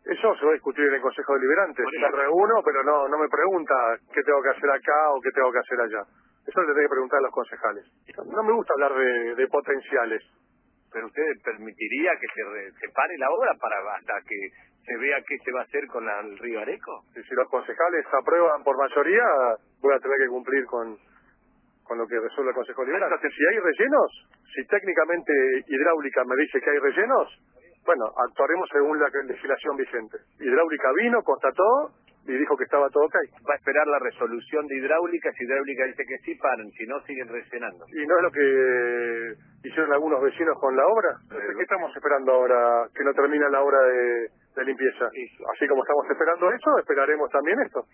Eso se va a discutir en el Consejo Deliberante. Me reúno, pero no me pregunta qué tengo que hacer acá o qué tengo que hacer allá. Eso le tengo que preguntar a los concejales. No me gusta hablar de potenciales. Pero usted permitiría que se pare la obra hasta que se vea qué se va a hacer con el río Areco. Y si los concejales aprueban por mayoría, voy a tener que cumplir con lo que resuelve el Consejo Deliberante. Entonces, si hay rellenos, si técnicamente hidráulica me dice que hay rellenos, bueno, actuaremos según la legislación vigente. Hidráulica vino, constató y dijo que estaba todo ok. Va a esperar la resolución de hidráulica, si hidráulica dice que sí, paran, si no, siguen rellenando. ¿Y no es lo que hicieron algunos vecinos con la obra? ¿Qué estamos esperando ahora que no termina la obra de limpieza? Así como estamos esperando eso, esperaremos también esto.